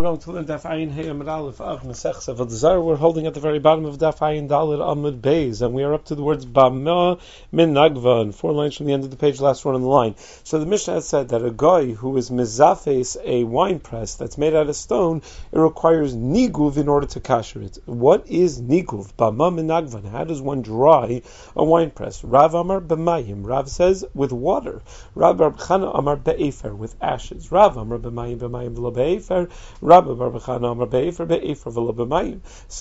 going to learn Daf Ayin Hey Amud Aleph Av Masechta V'Dzar. We're holding at the very bottom of Daf Ayin Daled Amud Beis, and we are up to the words Bama Min Nagva, and 4 lines from the end of the page, last one on the line. So the Mishnah has said that a guy who is mizafes a wine press that's made out of stone, it requires niguv in order to kasher it. What is niguv? Bama Min Nagva. How does one dry a wine press? Rav Amar B'mayim. Rav says with water. Rav Bar Chana Amar Be'efer, with ashes. Rav Amar B'mayim V'lo Be'efer. Rabbi Bar Chana Amar Be'efer V'lo B'mayim.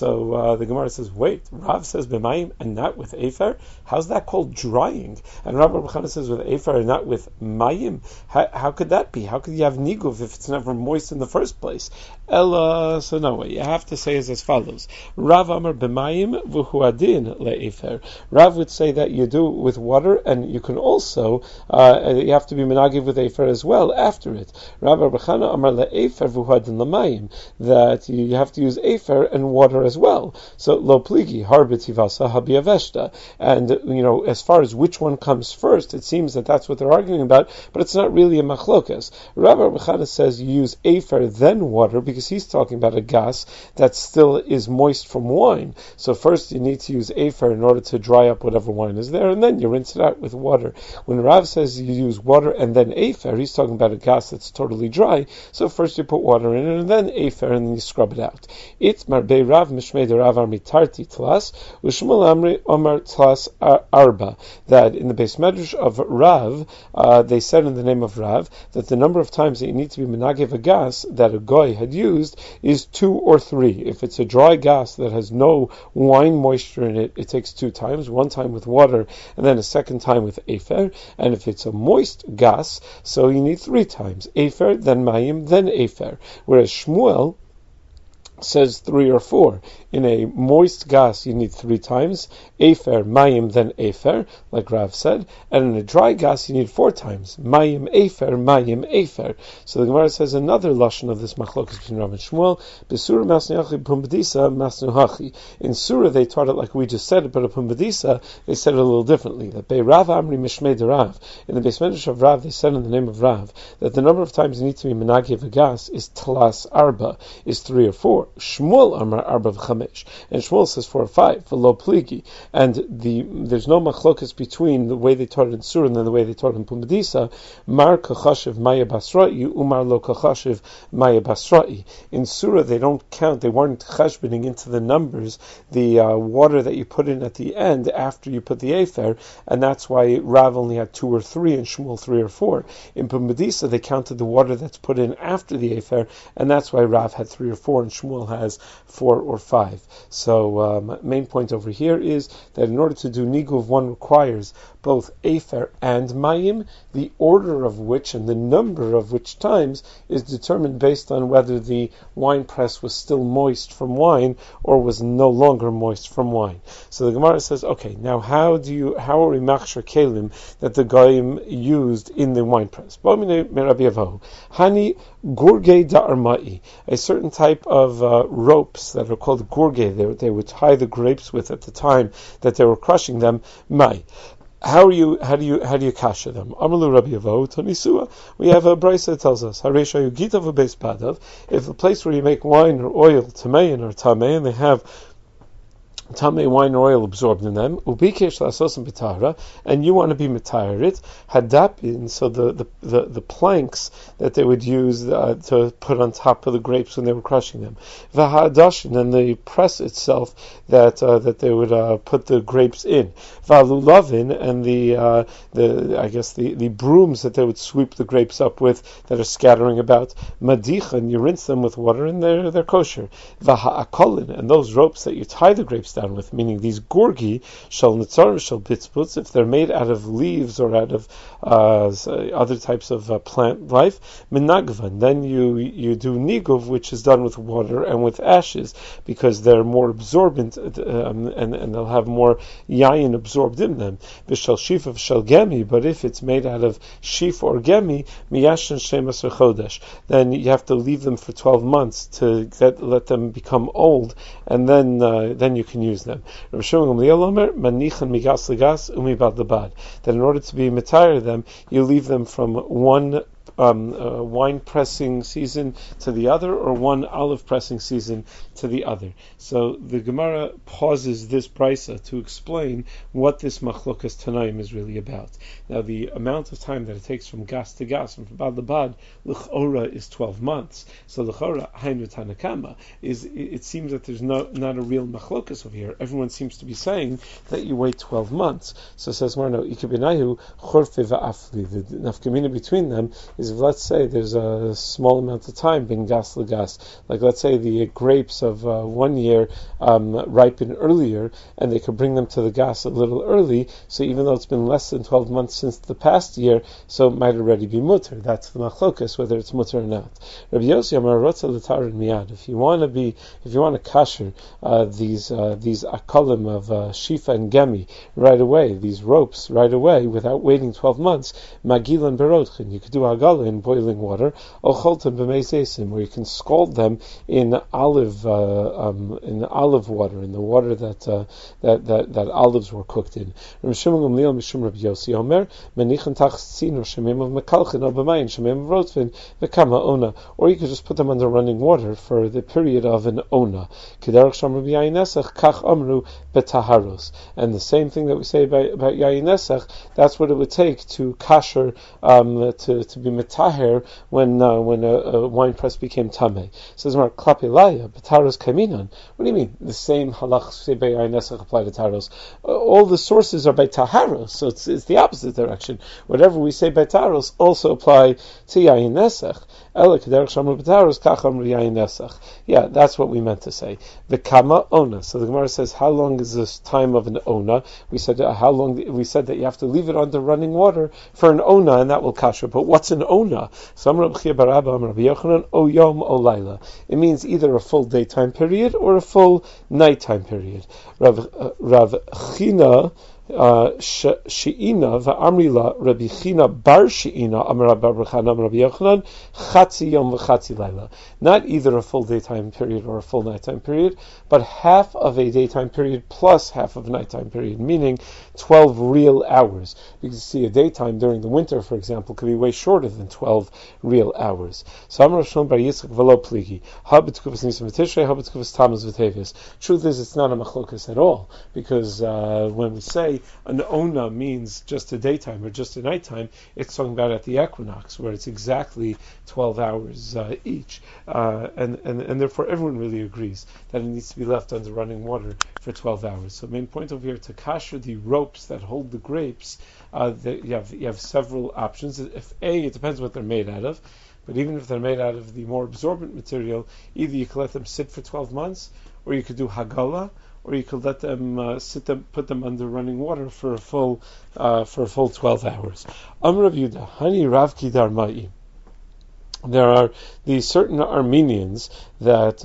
So the Gemara says, wait, Rav says B'mayim and not with Efer? How's that called drying? And Rabbi Bar Chana says with Efer and not with Mayim? How could that be? How could you have niguv if it's never moist in the first place? Ella, so no way. You have to say as follows. Rav Amar B'mayim V'hu Adin LeEfer. Rav would say that you do it with water, and you can also, you have to be menagiv with Efer as well after it. Rabbi Bar Chana Amar LeEfer V'hu Adin LeMayim, that you have to use Efer and water as well. So lo pligi harbitivasa habiyaveshta. And as far as which one comes first, it seems that that's what they're arguing about, but it's not really a machlokas. Rabbi Bechana says you use Efer then water, because he's talking about a gas that still is moist from wine. So first you need to use Efer in order to dry up whatever wine is there, and then you rinse it out with water. When Rav says you use water and then Efer, he's talking about a gas that's totally dry. So first you put water in it, and then Efer, and then you scrub it out. Itmar be Rav mishmei de Rav armitarti tlas u'shmuel amri omar tlas arba. That in the base medrash of Rav, they said in the name of Rav that the number of times that you need to be menagev a gas that a goy had used is 2 or 3. If it's a dry gas that has no wine moisture in it, it takes 2 times, 1 time with water and then a second time with Efer. And if it's a moist gas, so you need 3 times, Efer, then Mayim, then Efer. Whereas Shmuel says 3 or 4. In a moist gas, you need 3 times, Efer, Mayim, then Efer, like Rav said, and in a dry gas, you need 4 times, Mayim, Efer, Mayim, Efer. So the Gemara says another lashon of this machlokas between Rav and Shmuel, Besura masnuhachi pumbedisa masnuhachi. In Surah, they taught it like we just said it, but a pumbedisa, they said it a little differently. That Bei Rav Amri Mishmei de Rav. In the base medrash of Rav, they said in the name of Rav, that the number of times you need to be menagev a gas is tlas arba, is 3 or 4. Shmuel Amar Arba V'Chamesh, and Shmuel says 4 or 5 V'lo Pligi, and there's no machlokas between the way they taught it in Surah and then the way they taught it in Pumbedisa. Mar Kachashiv Maya Basra'i, Umar Lo Kachashiv Maya Basra'i. In Surah they don't count, they weren't chashbening into the numbers the water that you put in at the end after you put the Efer, and that's why Rav only had 2 or 3 and Shmuel 3 or 4. In Pumbedisa they counted the water that's put in after the Efer, and that's why Rav had 3 or 4 and Shmuel has 4 or 5. So main point over here is that in order to do niguv, one requires both Efer and Mayim, the order of which and the number of which times is determined based on whether the wine press was still moist from wine or was no longer moist from wine. So the Gemara says, okay, now how are we machshir kelim that the goyim used in the wine press? Hani gurge da'armai, a certain type of ropes that are called gurge, they would tie the grapes with at the time that they were crushing them. How do you kasha them? Amalu Rabbi Avo Tanisua. We have a brisa that tells us Haresha Yugitav Beis Badav. If the place where you make wine or oil, tamein or tamei, and they have tamei wine or oil absorbed in them, ubikesh lasosim b'tahara, and you want to be mitayar it, hadapin, so the planks that they would use to put on top of the grapes when they were crushing them, v'hadashin, and the press itself that they would put the grapes in, v'alulavin, and the brooms that they would sweep the grapes up with that are scattering about, madichan, you rinse them with water and they're kosher, v'ha'akolin, and those ropes that you tie the grapes down with, meaning these gurgi, shal nitzar, shal pitzputz, if they're made out of leaves or out of other types of plant life, menagvan, then you do niguv, which is done with water and with ashes, because they're more absorbent and they'll have more yayin absorbed in them. V'shal shif of shal gemi, but if it's made out of shif or gemi, miyashan shemas chodesh, then you have to leave them for 12 months to let them become old, and then you can use them. Rav Shimon Gamliel Omer, manichan migas legas umibad lebad. That in order to be mitayar them, you leave them from one wine pressing season to the other, or one olive pressing season to the other. So the Gemara pauses this brisa to explain what this machlokas tanaim is really about. Now, the amount of time that it takes from gas to gas, from bad to bad, l'chora is 12 months. So l'chora, hainu tanakama, it seems that there's not a real machlokas over here. Everyone seems to be saying that you wait 12 months. So it says, Marno, ikabinayu, chorfe va'afli. The nafkamina between them is, if let's say there's a small amount of time being gas legas, like let's say the grapes of 1 year ripen earlier, and they could bring them to the gas a little early, so even though it's been less than 12 months since the past year, so it might already be mutter. That's the machlokas, whether it's mutter or not. Rabbi Yossi Amar Rotza l'tar miyad. If you want to kasher these akalim of shifa and gemi right away, these ropes right away, without waiting 12 months, magilan berotchin, you could do agala in boiling water, or cholton b'meisesim, where you can scald them in olive water, in the water that olives were cooked in. Or you could just put them under running water for the period of an ona. And the same thing that we say about yayin nesach, that's what it would take to kasher, to be metaher when a wine press became tameh. Says Mar klapilaya b'taros kaminan. What do you mean? The same halach say by yayin nesach apply to taros. All the sources are by taharos, so it's the opposite direction. Whatever we say by taros also apply to yayin nesach. Yeah, that's what we meant to say. The kama ona. So the Gemara says, how long is this time of an ona? We said that you have to leave it under running water for an ona, and that will kasher. But what's an ona? It means either a full daytime period or a full nighttime period. Rav China She'ina va'amrila Rabbi China bar She'ina Amar Rabbi Yochanan Chatzi Yom v'Chatzi Laila. Not either a full daytime period or a full nighttime period, but half of a daytime period plus half of a nighttime period, meaning 12 real hours. Because you see, a daytime during the winter, for example, could be way shorter than 12 real hours. So Amar Shon bar Yitzchak v'lo pligi ha b'tkufas Nisan v'Tishrei ha b'tkufas Tammuz v'Teves. Truth is, it's not a machlokas at all, because when we say an ona means just a daytime or just a nighttime, it's talking about at the equinox, where it's exactly 12 hours each, and therefore everyone really agrees that it needs to be left under running water for 12 hours. So the main point over here, to kasher the ropes that hold the grapes, you have several options. If it depends what they're made out of, but even if they're made out of the more absorbent material, either you can let them sit for 12 months, or you could do hagala, or you could let them put them under running water for a full 12 hours. Amar Rav Yehuda, Hani Rav Kidar Ma'i. There are these certain Armenians that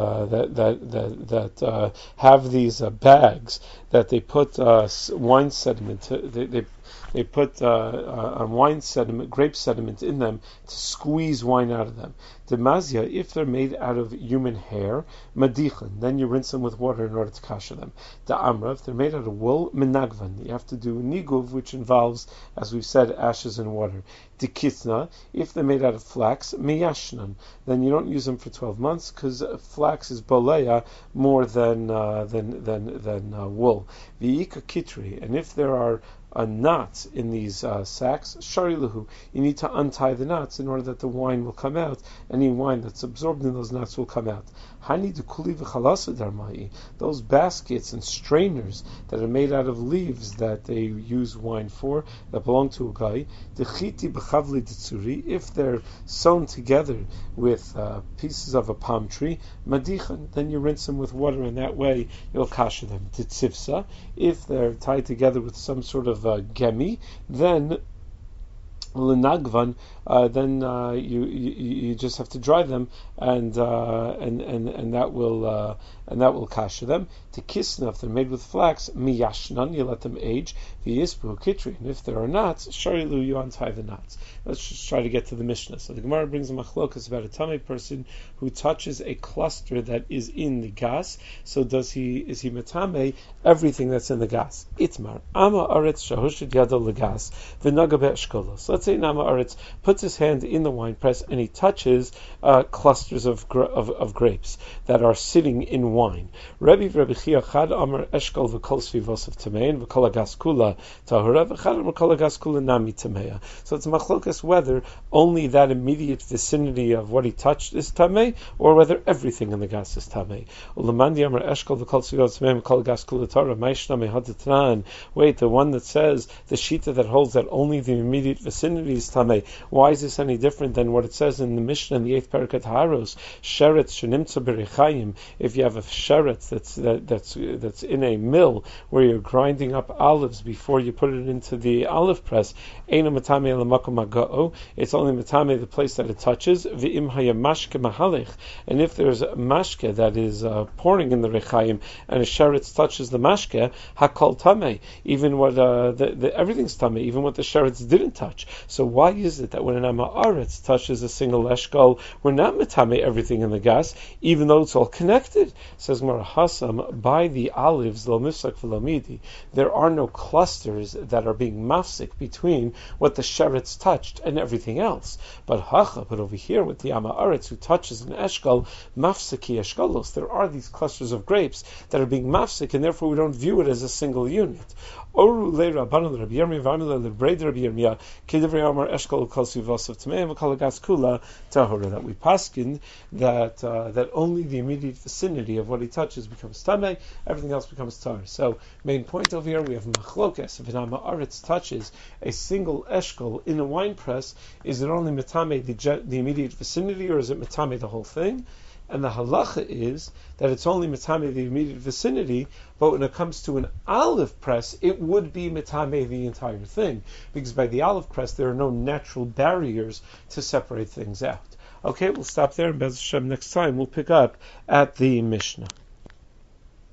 have these bags that they put wine sediment. They put wine sediment, grape sediment in them to squeeze wine out of them. Demazia, if they're made out of human hair, madichan, then you rinse them with water in order to kasher them. Da'amra, if they're made out of wool, menagvan, you have to do niguv, which involves, as we've said, ashes and water. Dikitna, if they're made out of flax, meyashnan, then you don't use them for 12 months, because flax is boleya more than wool. V'ika kitri, and if there are knots in these sacks, shariluhu, you need to untie the knots in order that the wine will come out. Any wine that's absorbed in those knots will come out. Hani dukuli v'chalasa darmai, those baskets and strainers that are made out of leaves that they use wine for, that belong to a guy, dechiti b'chavli d'tzuri, if they're sewn together with pieces of a palm tree, madichan, then you rinse them with water, and that way you'll kasher them. Titzivsa, if they're tied together with some sort of gemi, then L'nagvan, then you just have to dry them, and that will kasher them. To kisna, if they're made with flax, miyashnan, you let them age. V'yisbu kitri, and if there are knots, sharilu, you untie the knots. Let's just try to get to the Mishnah. So the Gemara brings a machlokas about a tamei person who touches a cluster that is in the gas. So is he metamei everything that's in the gas? Itmar ama aretz shahushid yado legas v'naga be'eshkolos. Let's say Nama Aretz put puts his hand in the wine press and he touches clusters of grapes that are sitting in wine. Rabbi Chia Chad Amar Eshkol v'Kol Svivos of Tamein v'Kol Agas Kula Tahura v'Chad Amar Kol Agas Kula Nami Tameya. So it's machlokas whether only that immediate vicinity of what he touched is tamei, or whether everything in the gas is tamei. Ulamandi Amar Eshkol v'Kol Svivos Tamein v'Kol Agas Kula Tahura Maishnami Hadatran. Wait, the one that says the shita that holds that only the immediate vicinity is tamei. Why is this any different than what it says in the Mishnah in the 8th Parakat Haros? Sheretz shenimtza b'rechayim. If you have a sheretz that's in a mill where you're grinding up olives before you put it into the olive press, eina matame l'makom haga'o. It's only matame the place that it touches. V'im haya mashke mahalech. And if there's a mashke that is pouring in the rechayim and a sheretz touches the mashke, hakol tamei. Even what everything's tamei, even what the sheretz didn't touch. So why is it that when an Amaretz touches a single eshkol, we're not metame everything in the gas, even though it's all connected? Says Gemara Hasam, by the olives, lo mifsak v'lamidi, there are no clusters that are being mafsik between what the sheretz touched and everything else. But over here with the Amaretz who touches an eshkol, mafsiki eshkolos, there are these clusters of grapes that are being mafsik, and therefore we don't view it as a single unit. Oru le Rabbanan Rabbi Yirmiyah v'Amile le Breder Rabbi Yirmiyah Kidivrei Amar Eshkol Kol Svivos of Tameim v'Kol Agas Kula Tahora, that we paskin that only the immediate vicinity of what he touches becomes tamei, everything else becomes tar. So main point over here we have machlokes. If an Amaretz touches a single eshkol in a wine press, is it only metame the immediate vicinity, or is it metame the whole thing? And the halacha is that it's only metame the immediate vicinity, but when it comes to an olive press, it would be metame the entire thing, because by the olive press there are no natural barriers to separate things out. Okay, we'll stop there, and Bez Hashem next time we'll pick up at the Mishnah.